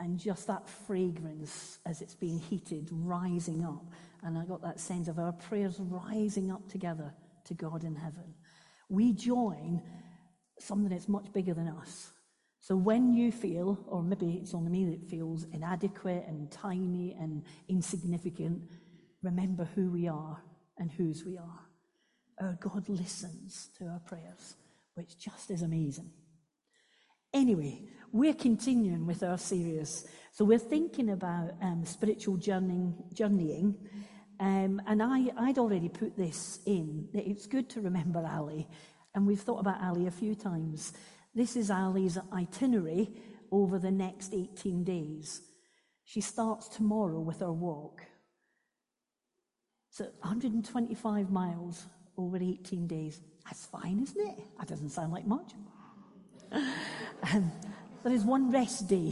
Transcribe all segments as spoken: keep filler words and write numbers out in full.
and just that fragrance as it's being heated rising up. And I got that sense of our prayers rising up together to God in heaven. We join something that's much bigger than us. So when you feel, or maybe it's only me that feels inadequate and tiny and insignificant, remember who we are and whose we are. Our God listens to our prayers, which just is amazing. Anyway, we're continuing with our series. So we're thinking about um, spiritual journeying, journeying um, and I, I'd already put this in. It's good to remember Ali, and we've thought about Ali a few times. This is Ali's itinerary over the next eighteen days. She starts tomorrow with her walk. So one hundred twenty-five miles over eighteen days. That's fine, isn't it? That doesn't sound like much. um, there is one rest day.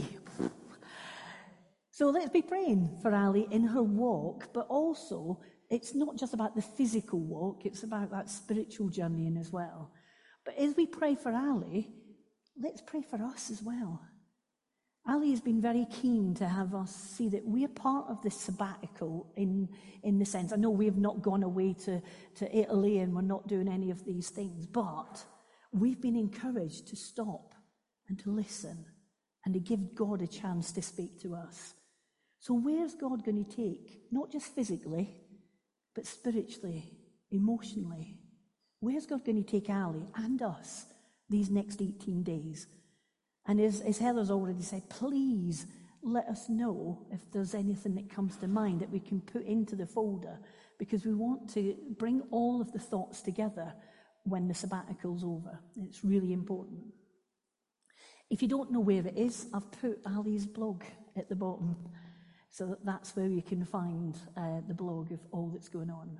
So let's be praying for Ali in her walk, but also it's not just about the physical walk, it's about that spiritual journeying as well. But as we pray for Ali, let's pray for us as well. Ali has been very keen to have us see that we are part of this sabbatical in, in the sense, I know we have not gone away to, to Italy and we're not doing any of these things, but we've been encouraged to stop and to listen and to give God a chance to speak to us. So where's God going to take, not just physically, but spiritually, emotionally? Where's God going to take Ali and us these next eighteen days? And as, as Heather's already said, please let us know if there's anything that comes to mind that we can put into the folder, because we want to bring all of the thoughts together when the sabbatical's over. It's really important. If you don't know where it is, I've put Ali's blog at the bottom, so that that's where you can find uh, the blog of all that's going on.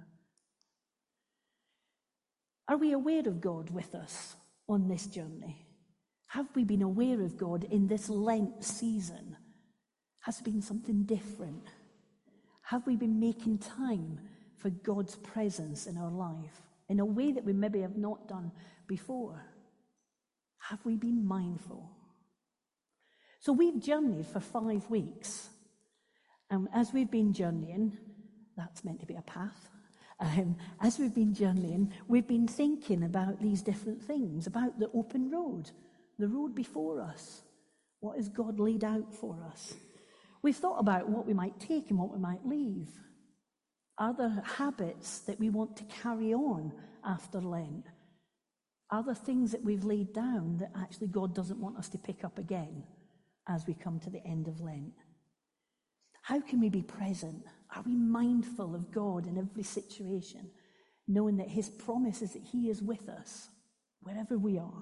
Are we aware of God with us on this journey? Have we been aware of God in this Lent season? Has been something different? Have we been making time for God's presence in our life in a way that we maybe have not done before? Have we been mindful? So we've journeyed for five weeks. And as we've been journeying, that's meant to be a path. Um, as we've been journeying, we've been thinking about these different things, about the open road, the road before us. What has God laid out for us? We've thought about what we might take and what we might leave. Are there habits that we want to carry on after Lent? Are there things that we've laid down that actually God doesn't want us to pick up again as we come to the end of Lent? How can we be present? Are we mindful of God in every situation, knowing that his promise is that he is with us wherever we are?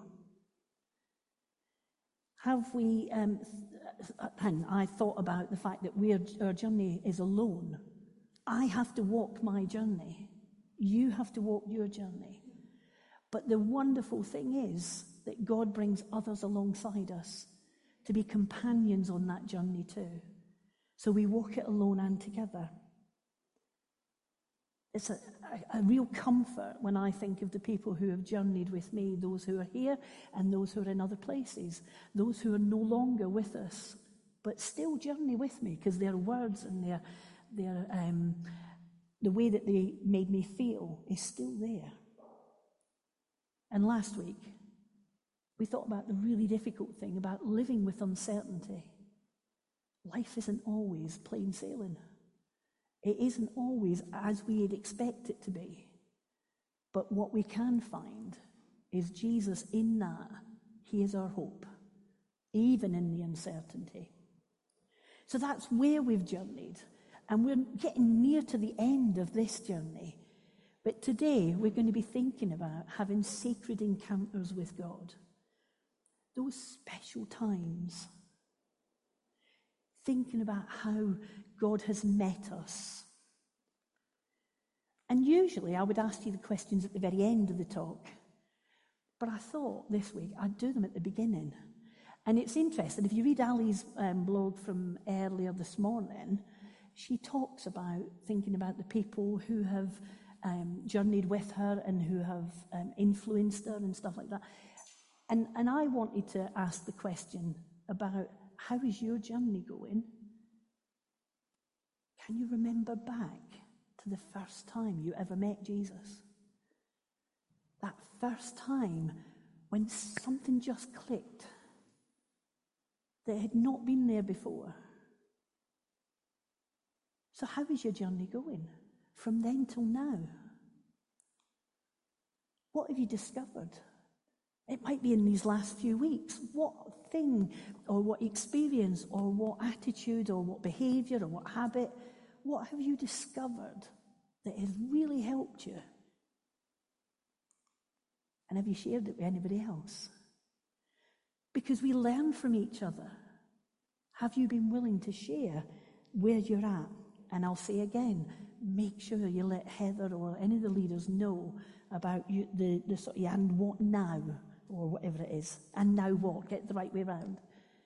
Have we, um, and I thought about the fact that we are, our journey is alone. I have to walk my journey. You have to walk your journey. But the wonderful thing is that God brings others alongside us to be companions on that journey too. So we walk it alone and together. It's a, a, a real comfort when I think of the people who have journeyed with me, those who are here and those who are in other places, those who are no longer with us, but still journey with me because their words and their, their um, the way that they made me feel is still there. And last week, we thought about the really difficult thing about living with uncertainty. Life isn't always plain sailing. It isn't always as we'd expect it to be. But what we can find is Jesus in that. He is our hope, even in the uncertainty. So that's where we've journeyed. And we're getting near to the end of this journey. But today we're going to be thinking about having sacred encounters with God. Those special times. Thinking about how God has met us. And usually I would ask you the questions at the very end of the talk. But I thought this week I'd do them at the beginning. And it's interesting, if you read Ali's um, blog from earlier this morning, she talks about thinking about the people who have um, journeyed with her and who have um, influenced her and stuff like that. And, and I wanted to ask the question about how is your journey going? Can you remember back to the first time you ever met Jesus? That first time when something just clicked that had not been there before. So how is your journey going from then till now? What have you discovered? It might be in these last few weeks. What thing or what experience or what attitude or what behavior or what habit, what have you discovered that has really helped you? And have you shared it with anybody else? Because we learn from each other. Have you been willing to share where you're at? And I'll say again, make sure you let Heather or any of the leaders know about you, the, the sort of, yeah, and what now, or whatever it is. And now what? Get the right way around.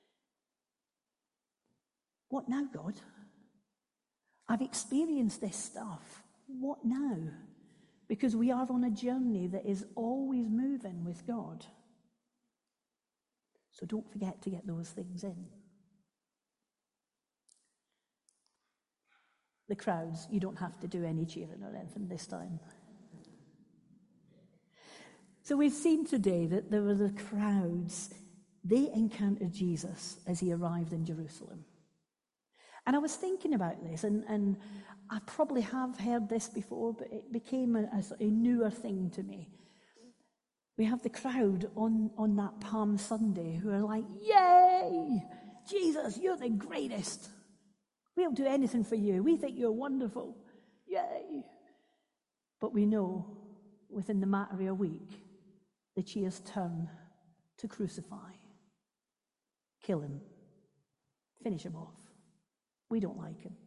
What now, God? I've experienced this stuff. What now? Because we are on a journey that is always moving with God. So don't forget to get those things in. The crowds, you don't have to do any cheering or anything this time. So we've seen today that there were the crowds. They encountered Jesus as he arrived in Jerusalem. And I was thinking about this, and, and I probably have heard this before, but it became a, a, a newer thing to me. We have the crowd on, on that Palm Sunday who are like, yay! Jesus, you're the greatest. We'll do anything for you. We think you're wonderful. Yay! But we know within the matter of a week, the cheers turn to crucify, kill him, finish him off. We don't like him.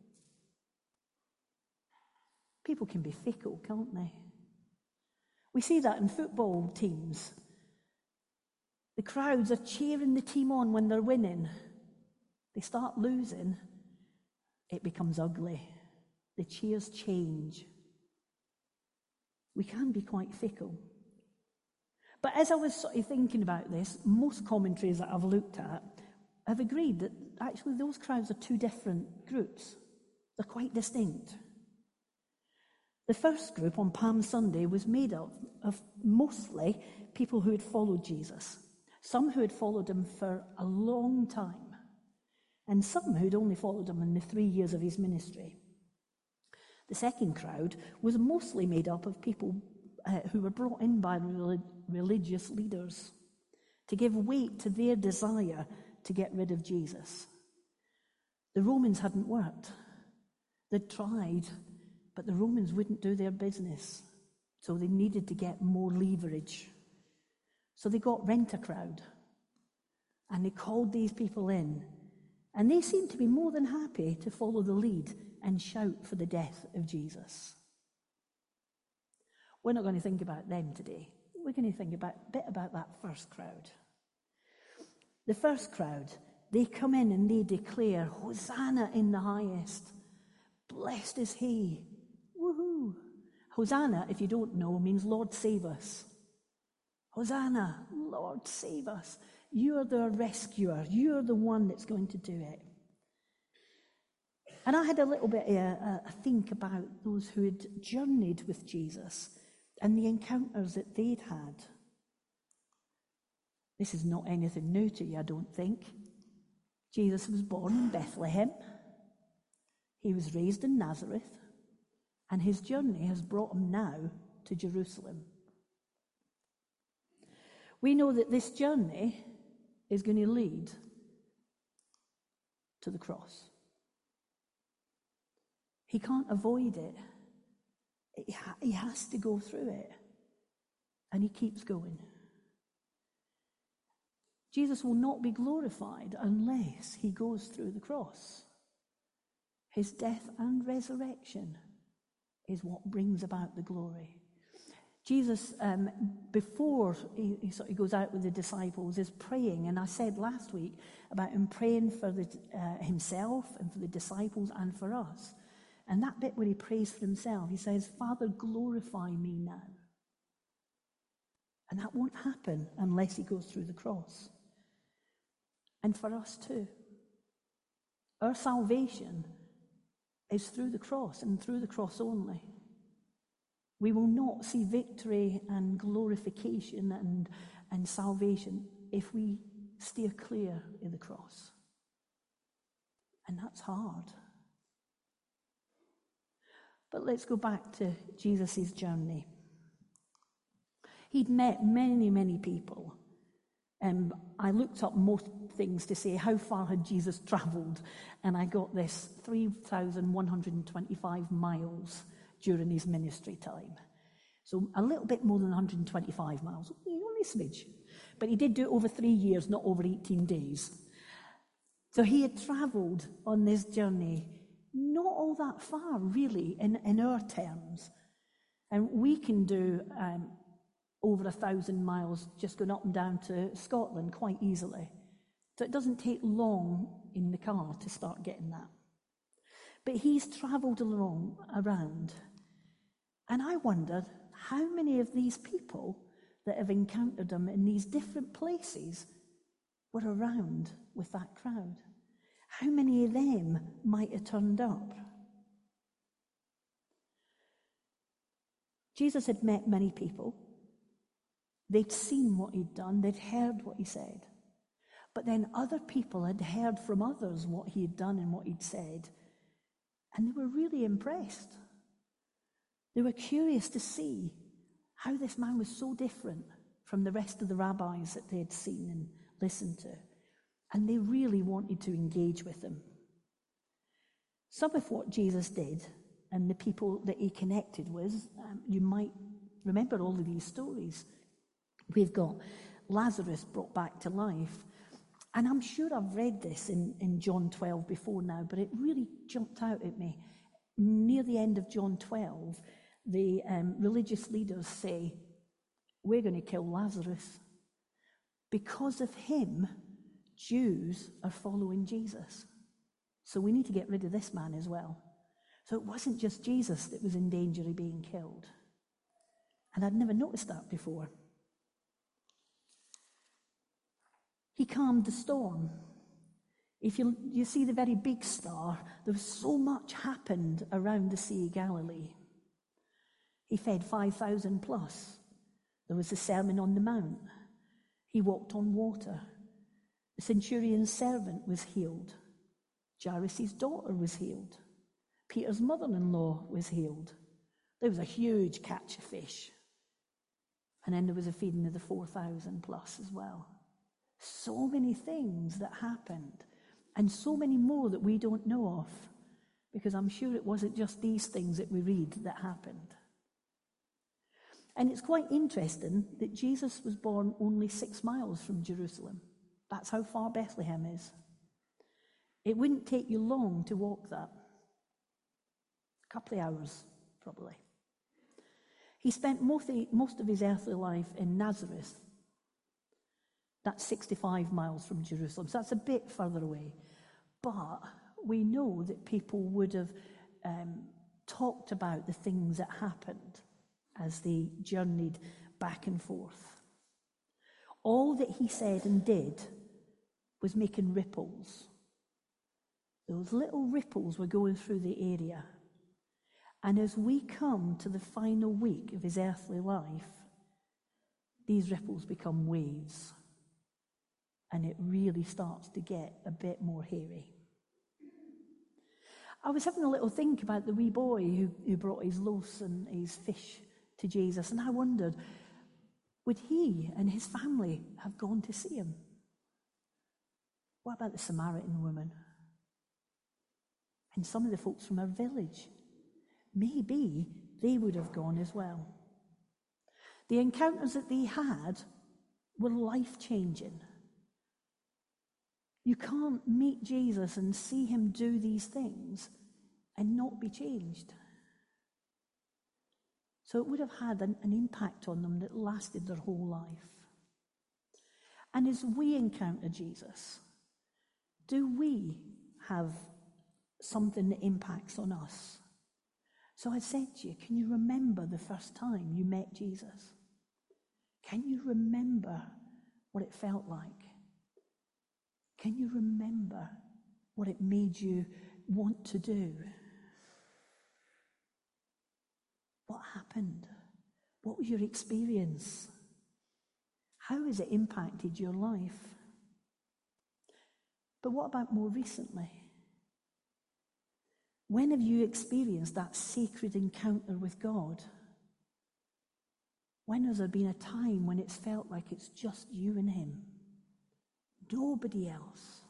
People can be fickle, can't they? We see that in football teams. The crowds are cheering the team on when they're winning. They start losing, it becomes ugly. The cheers change. We can be quite fickle. But as I was sort of thinking about this, most commentaries that I've looked at have agreed that actually those crowds are two different groups. They're quite distinct. The first group on Palm Sunday was made up of mostly people who had followed Jesus, some who had followed him for a long time, and some who had only followed him in the three years of his ministry. The second crowd was mostly made up of people uh, who were brought in by relig- religious leaders to give weight to their desire to get rid of Jesus. The Romans hadn't worked. They'd tried, but the Romans wouldn't do their business, so they needed to get more leverage. So they got rent-a-crowd, and they called these people in, and they seemed to be more than happy to follow the lead and shout for the death of Jesus. We're not going to think about them today. We're going to think about, a bit about that first crowd. The first crowd, they come in and they declare, Hosanna in the highest. Blessed is he. Woohoo. Hosanna, if you don't know, means Lord save us. Hosanna, Lord save us. You're the rescuer. You're the one that's going to do it. And I had a little bit of a, a think about those who had journeyed with Jesus and the encounters that they'd had. This is not anything new to you, I don't think. Jesus was born in Bethlehem. He was raised in Nazareth. And his journey has brought him now to Jerusalem. We know that this journey is going to lead to the cross. He can't avoid it. He has to go through it. And he keeps going. Jesus will not be glorified unless he goes through the cross. His death and resurrection is what brings about the glory. Jesus, um, before he, he, sort of goes out with the disciples, is praying. And I said last week about him praying for the, uh, himself and for the disciples and for us. And that bit where he prays for himself, he says, Father, glorify me now. And that won't happen unless he goes through the cross. And for us too. Our salvation is through the cross and through the cross only. We will not see victory and glorification and, and salvation if we steer clear of the cross. And that's hard. But let's go back to Jesus' journey. He'd met many, many people. Um, I looked up most things to say how far had Jesus travelled, and I got this three thousand one hundred twenty-five miles during his ministry time. So a little bit more than one hundred twenty-five miles, only a smidge. But he did do it over three years, not over eighteen days. So he had travelled on this journey, not all that far, really, in, in our terms. And we can do um, over a thousand miles just going up and down to Scotland quite easily. So it doesn't take long in the car to start getting that. But he's travelled along around. And I wondered how many of these people that have encountered him in these different places were around with that crowd. How many of them might have turned up? Jesus had met many people. They'd seen what he'd done. They'd heard what he said. But then other people had heard from others what he had done and what he'd said. And they were really impressed. They were curious to see how this man was so different from the rest of the rabbis that they had seen and listened to. And they really wanted to engage with him. Some of what Jesus did and the people that he connected with, um, you might remember all of these stories. We've got Lazarus brought back to life. And I'm sure I've read this in, in John twelve before now, but it really jumped out at me. Near the end of John twelve, the um, religious leaders say, we're going to kill Lazarus. Because of him, Jews are following Jesus. So we need to get rid of this man as well. So it wasn't just Jesus that was in danger of being killed. And I'd never noticed that before. He calmed the storm. If you, you see the very big star, there was so much happened around the Sea of Galilee. He fed five thousand plus. There was the Sermon on the Mount. He walked on water. The centurion's servant was healed. Jairus' daughter was healed. Peter's mother-in-law was healed. There was a huge catch of fish. And then there was a feeding of the four thousand plus as well. So many things that happened, and so many more that we don't know of, because I'm sure it wasn't just these things that we read that happened. And it's quite interesting that Jesus was born only six miles from Jerusalem. That's how far Bethlehem is. It wouldn't take you long to walk that. A couple of hours, probably. He spent most of his earthly life in Nazareth. That's sixty-five miles from Jerusalem, so that's a bit further away. But we know that people would have um, talked about the things that happened as they journeyed back and forth. All that he said and did was making ripples. Those little ripples were going through the area. And as we come to the final week of his earthly life, these ripples become waves. And it really starts to get a bit more hairy. I was having a little think about the wee boy who, who brought his loaves and his fish to Jesus, and I wondered, would he and his family have gone to see him? What about the Samaritan woman? And some of the folks from our village? Maybe they would have gone as well. The encounters that they had were life-changing. You can't meet Jesus and see him do these things and not be changed. So it would have had an, an impact on them that lasted their whole life. And as we encounter Jesus, do we have something that impacts on us? So I said to you, can you remember the first time you met Jesus? Can you remember what it felt like? Can you remember what it made you want to do. What happened? What was your experience? How has it impacted your life? But what about more recently? When have you experienced that sacred encounter with God? When has there been a time when it's felt like it's just you and him? Nobody else.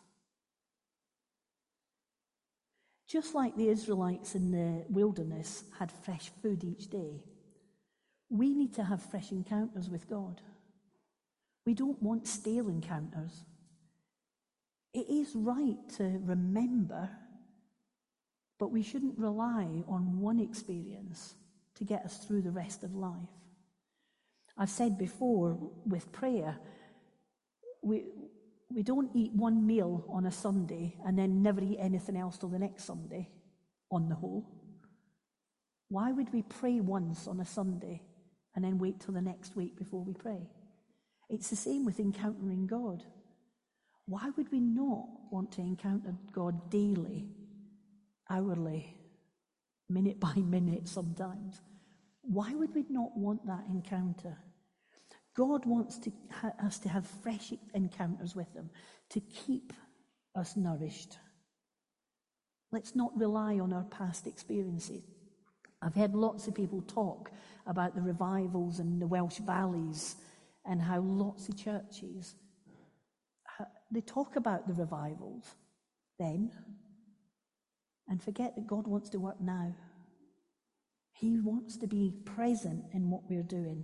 Just like the Israelites in the wilderness had fresh food each day, we need to have fresh encounters with God. We don't want stale encounters. It is right to remember, but we shouldn't rely on one experience to get us through the rest of life. I've said before, with prayer, we we don't eat one meal on a Sunday and then never eat anything else till the next Sunday, on the whole. Why would we pray once on a Sunday and then wait till the next week before we pray? It's the same with encountering God. Why would we not want to encounter God daily, hourly, minute by minute sometimes? Why would we not want that encounter? God wants to ha- us to have fresh encounters with him, to keep us nourished. Let's not rely on our past experiences. I've heard lots of people talk about the revivals in the Welsh valleys and how lots of churches, they talk about the revivals then and forget that God wants to work now. He wants to be present in what we're doing.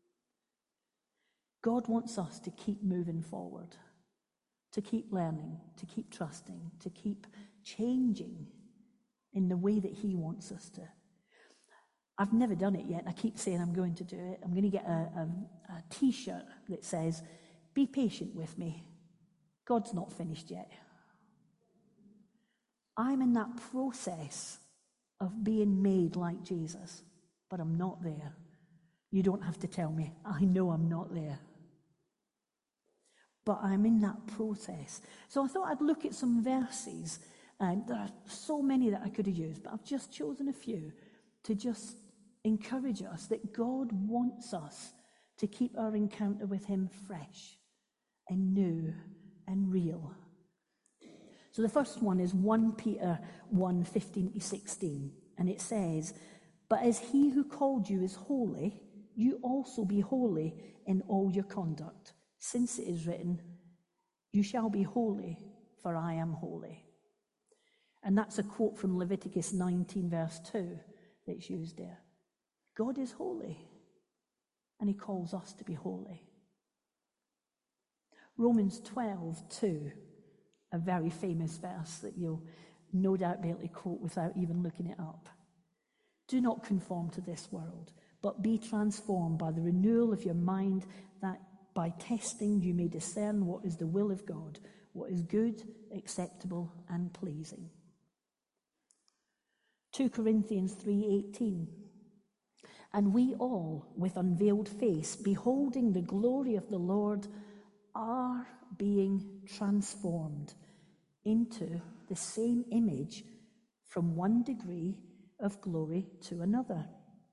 God wants us to keep moving forward, to keep learning, to keep trusting, to keep changing in the way that he wants us to. I've never done it yet. I keep saying I'm going to do it. I'm going to get a, a, a t-shirt that says, "Be patient with me. God's not finished yet." I'm in that process of being made like Jesus, but I'm not there. You don't have to tell me. I know I'm not there. But I'm in that process. So I thought I'd look at some verses. Um, there are so many that I could have used, but I've just chosen a few to just encourage us that God wants us to keep our encounter with him fresh and new and real. So the first one is First Peter one, fifteen to sixteen. And it says, "But as he who called you is holy, you also be holy in all your conduct, since it is written, 'You shall be holy, for I am holy.'" And that's a quote from Leviticus nineteen, verse two, that's used there. God is holy, and he calls us to be holy. Romans twelve, two, a very famous verse that you'll no doubt be able to quote without even looking it up. "Do not conform to this world, but be transformed by the renewal of your mind, that by testing you may discern what is the will of God, what is good, acceptable, and pleasing." Second Corinthians three eighteen. "And we all, with unveiled face, beholding the glory of the Lord, are being transformed into the same image from one degree of glory to another."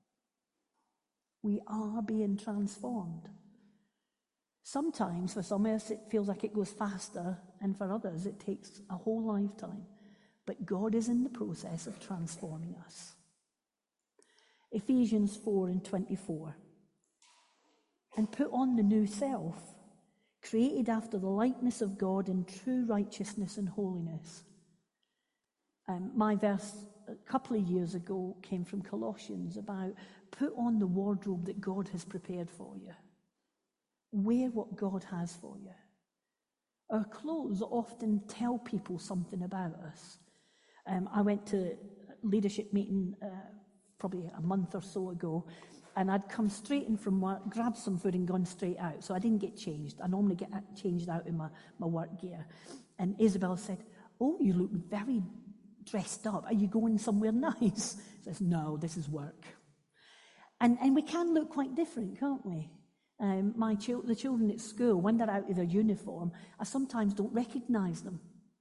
We are being transformed. Sometimes for some of us it feels like it goes faster, and for others it takes a whole lifetime. But God is in the process of transforming us. Ephesians four and twenty-four. "And put on the new self, created after the likeness of God in true righteousness and holiness." Um, my verse a couple of years ago came from Colossians about put on the wardrobe that God has prepared for you. Wear what God has for you. Our clothes often tell people something about us. Um, I went to a leadership meeting uh, probably a month or so ago, and I'd come straight in from work, grabbed some food and gone straight out. So I didn't get changed. I normally get changed out in my, my work gear. And Isabel said, "Oh, you look very dressed up. Are you going somewhere nice?" I says, "No, this is work." And and we can look quite different, can't we? Um, my chil- the children at school, when they're out of their uniform, I sometimes don't recognise them.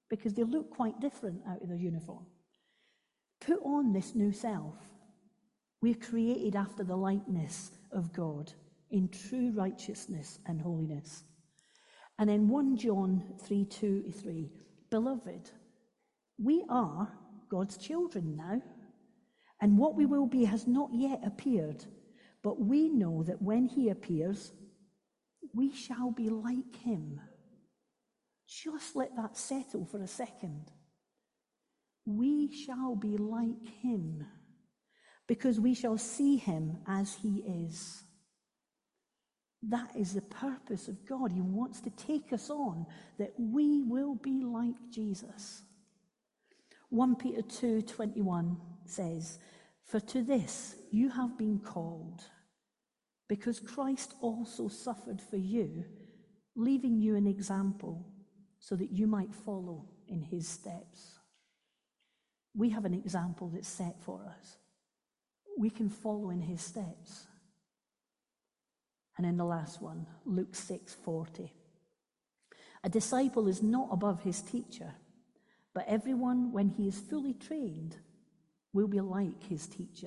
because they look quite different out of their uniform. Put on this new self. We're created after the likeness of God in true righteousness and holiness. And in First John three two to three, beloved, we are God's children now, and what we will be has not yet appeared, but we know that when he appears, we shall be like him. Just let that settle for a second. We shall be like him, because we shall see him as he is. That is the purpose of God. He wants to take us on, that we will be like Jesus. First Peter two twenty-one says, "For to this you have been called, because Christ also suffered for you, leaving you an example, so that you might follow in his steps." We have an example that's set for us. We can follow in his steps. And in the last one, Luke six forty. "A disciple is not above his teacher, but everyone, when he is fully trained, will be like his teacher."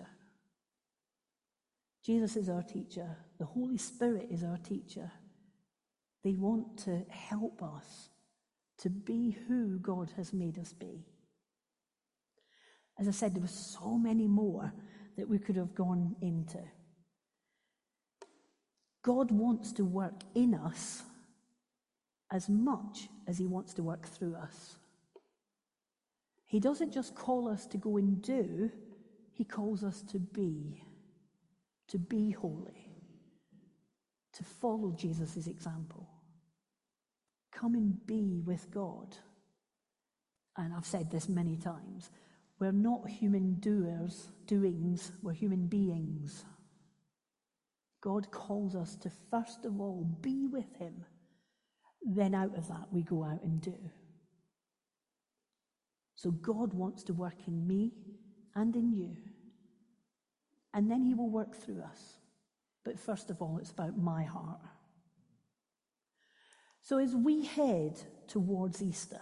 Jesus is our teacher. The Holy Spirit is our teacher. They want to help us to be who God has made us be. As I said, there were so many more that we could have gone into. God wants to work in us as much as he wants to work through us. He doesn't just call us to go and do, he calls us to be, to be holy, to follow Jesus' example. Come and be with God. And I've said this many times, we're not human doers, doings, we're human beings. God calls us to first of all be with him, then out of that we go out and do. So God wants to work in me and in you, and then he will work through us. But first of all, it's about my heart. So as we head towards Easter,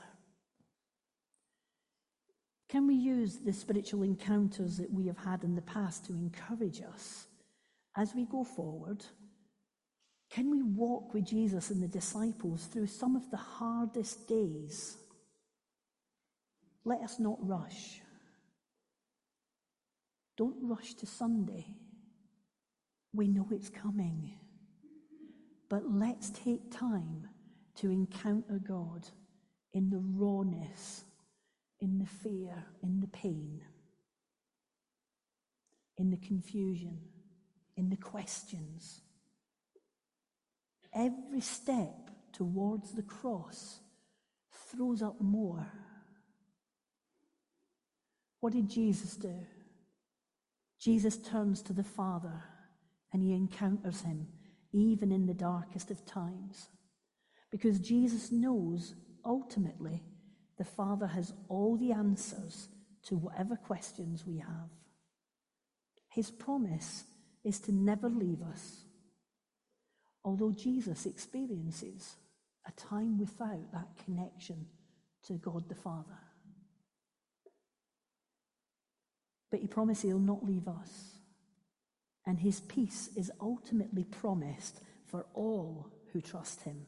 can we use the spiritual encounters that we have had in the past to encourage us as we go forward? Can we walk with Jesus and the disciples through some of the hardest days? Let us not rush. Don't rush to Sunday. We know it's coming. But let's take time to encounter God in the rawness, in the fear, in the pain, in the confusion, in the questions. Every step towards the cross throws up more. What did Jesus do? Jesus turns to the Father and he encounters him even in the darkest of times. Because Jesus knows ultimately the Father has all the answers to whatever questions we have. His promise is to never leave us, although Jesus experiences a time without that connection to God the Father. But he promised he'll not leave us, and his peace is ultimately promised for all who trust him.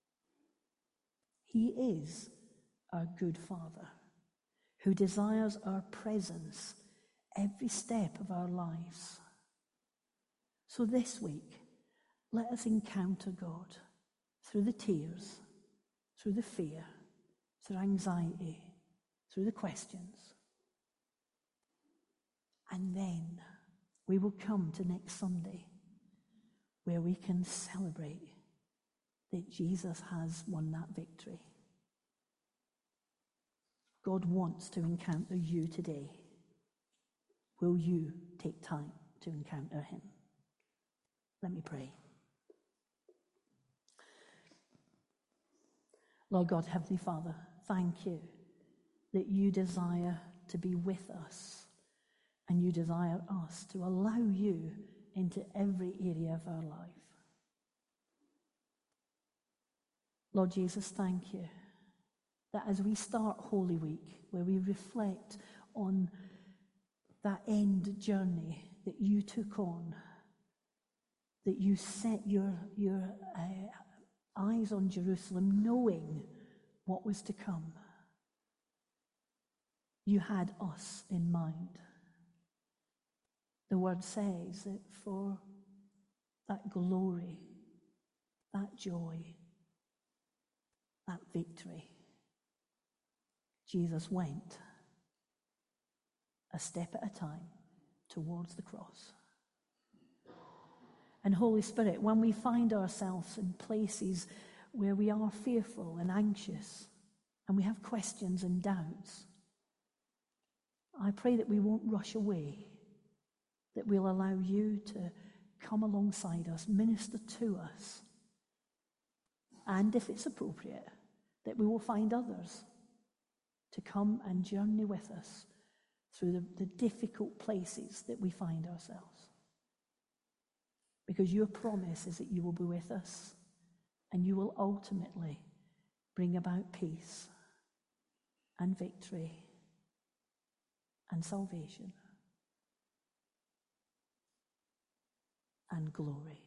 He is our good Father, who desires our presence every step of our lives. So this week, let us encounter God through the tears, through the fear, through anxiety, through the questions. And then we will come to next Sunday, where we can celebrate that Jesus has won that victory. God wants to encounter you today. Will you take time to encounter him? Let me pray. Lord God, Heavenly Father, thank you that you desire to be with us, and you desire us to allow you into every area of our life. Lord Jesus, thank you that as we start Holy Week, where we reflect on that end journey that you took on, that you set your, your uh, eyes on Jerusalem, knowing what was to come. You had us in mind. The word says that for that glory, that joy, that victory, Jesus went a step at a time towards the cross. And Holy Spirit, when we find ourselves in places where we are fearful and anxious, and we have questions and doubts, I pray that we won't rush away, that we'll allow you to come alongside us, minister to us, and if it's appropriate, that we will find others to come and journey with us through the, the difficult places that we find ourselves. Because your promise is that you will be with us and you will ultimately bring about peace and victory and salvation and glory.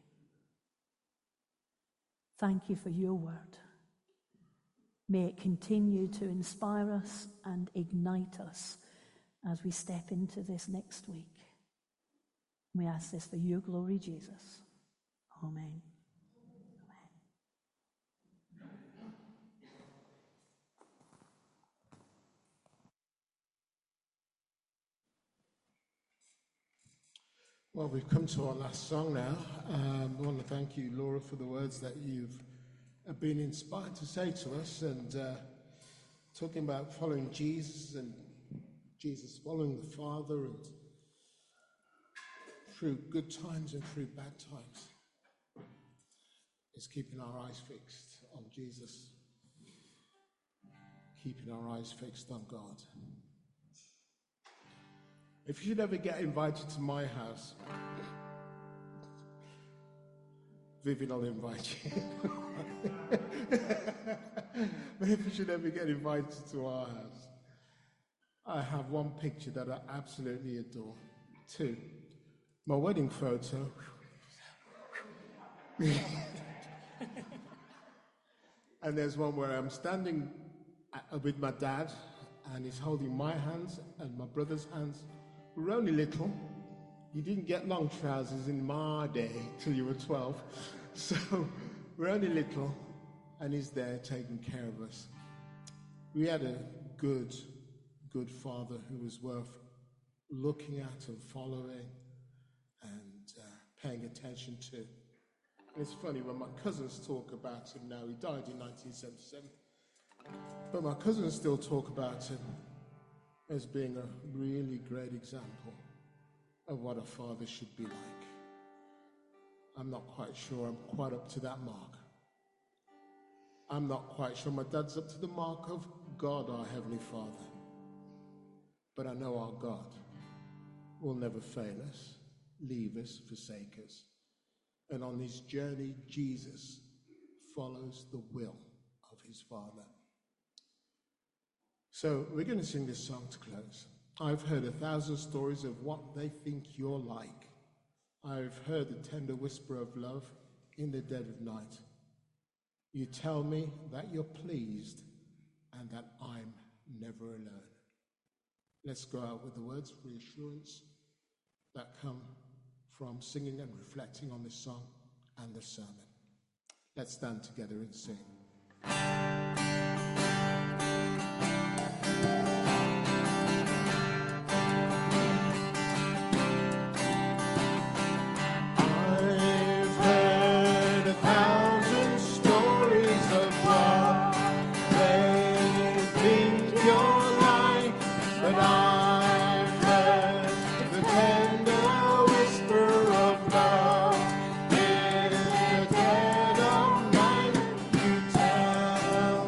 Thank you for your word. May it continue to inspire us and ignite us as we step into this next week. We ask this for your glory, Jesus. Amen. Well, we've come to our last song now. Um, I want to thank you, Laura, for the words that you've been inspired to say to us, and uh, talking about following Jesus and Jesus following the Father, and through good times and through bad times, is keeping our eyes fixed on Jesus, keeping our eyes fixed on God. If you should ever get invited to my house, Vivian will invite you. But if you should ever get invited to our house, I have one picture that I absolutely adore. Two, my wedding photo. And there's one where I'm standing with my dad, and he's holding my hands and my brother's hands. We're only little. You didn't get long trousers in my day till you were twelve. So we're only little, and he's there taking care of us. We had a good, good father who was worth looking at and following and uh, paying attention to. And it's funny, when my cousins talk about him now, he died in nineteen seventy-seven, but my cousins still talk about him as being a really great example of what a father should be like. I'm not quite sure I'm quite up to that mark. I'm not quite sure my dad's up to the mark of God, our Heavenly Father. But I know our God will never fail us, leave us, forsake us. And on his journey, Jesus follows the will of his Father. So we're going to sing this song to close. I've heard a thousand stories of what they think you're like. I've heard the tender whisper of love in the dead of night. You tell me that you're pleased and that I'm never alone. Let's go out with the words of reassurance that come from singing and reflecting on this song and the sermon. Let's stand together and sing. Tell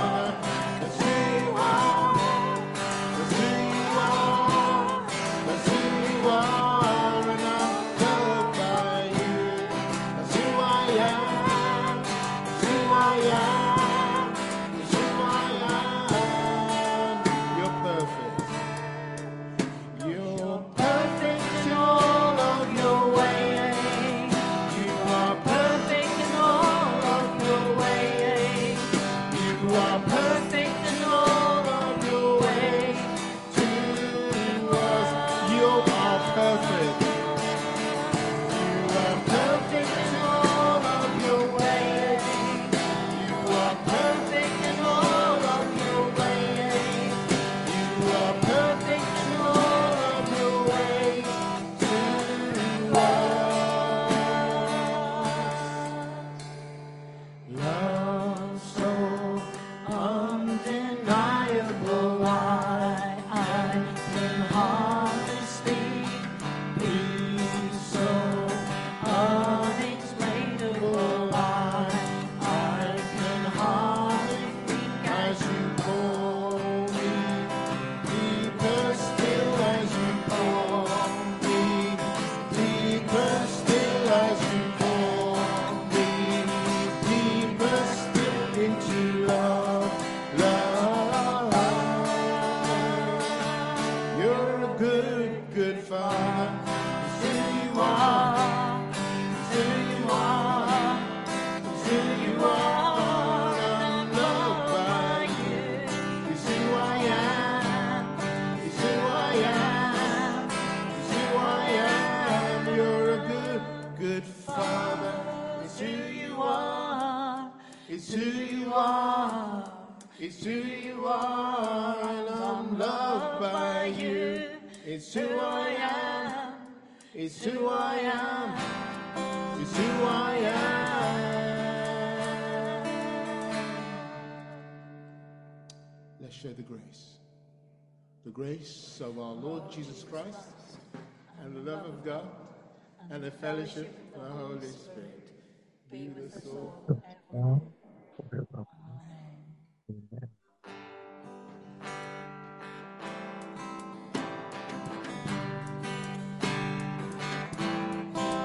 That's who you are. That's who you are. That's who you are. And I'm loved by you. That's who I am. That's who I am. That's who I am. You're perfect. You're perfect in all of your ways. You are perfect in all of your ways. You are perfect in all of your ways. To us, you are perfect. You are perfect in all of your ways. You are perfect in all of your ways. You are perfect in all of your ways to us. Love so undeniable, I, I can hardly speak. Peace so unexplainable, I, I can hardly think as you call me. Deeper still as you call me. Deeper still as you call me. Deeper still into love, love. You're a good, good father. It's who you are. It's who you are. It's who you are. I'm loved by you. It's who I am. It's who I am. It's who I am. You're a good, good father. It's who you are. It's who you are. It's who you are. And I'm loved by you. It's who I am. It's who I am. It's who I am. Let's share the grace. The grace of our Lord Jesus Christ and the love of God and the fellowship of the Holy Spirit be with us all.